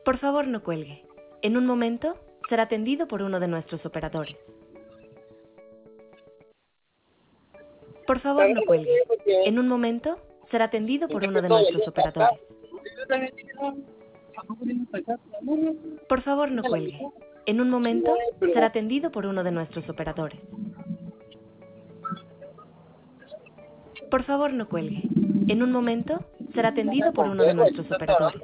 Por favor, no cuelgue. En un momento será atendido por uno de nuestros operadores. Por favor, no cuelgue. En un momento será atendido por uno de nuestros operadores. Por favor, no cuelgue. En un momento será atendido por uno de nuestros operadores. Por favor, no cuelgue. En un momento será atendido por uno de nuestros operadores.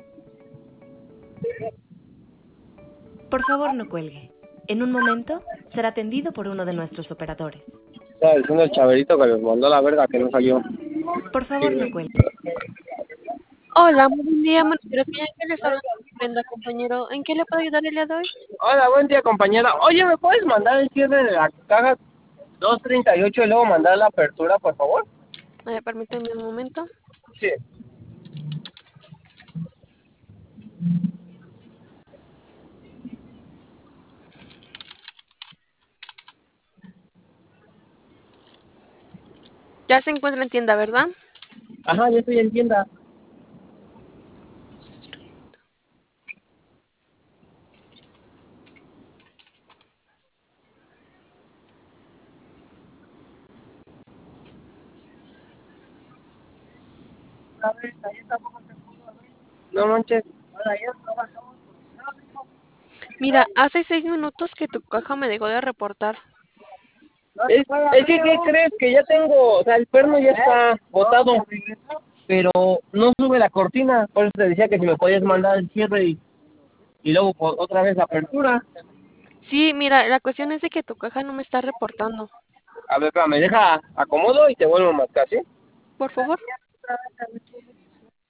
Por favor, no cuelgue. En un momento será atendido por uno de nuestros operadores. Estaba diciendo el chaverito que les mandó la verga que no salió. Por favor, no cuelgue. Hola, muy buen día, Montevideo. ¿Qué les habla Brenda, compañero? ¿En qué le puedo ayudar el día de hoy? Hola, buen día, compañera. Oye, ¿me puedes mandar el cierre de la caja 238 y luego mandar la apertura, por favor? Permíteme un momento. Sí. Ya se encuentra en tienda, ¿verdad? Ajá, ya estoy en tienda. No manches. Mira, hace 6 minutos que tu caja me dejó de reportar. Es que, ¿qué crees? Que ya tengo, o sea, el perno ya está botado, pero no sube la cortina. Por eso te decía que si me podías mandar el cierre y luego otra vez la apertura. Sí, mira, la cuestión es de que tu caja no me está reportando. A ver, espérame, deja, acomodo y te vuelvo a marcar, ¿sí? Por favor.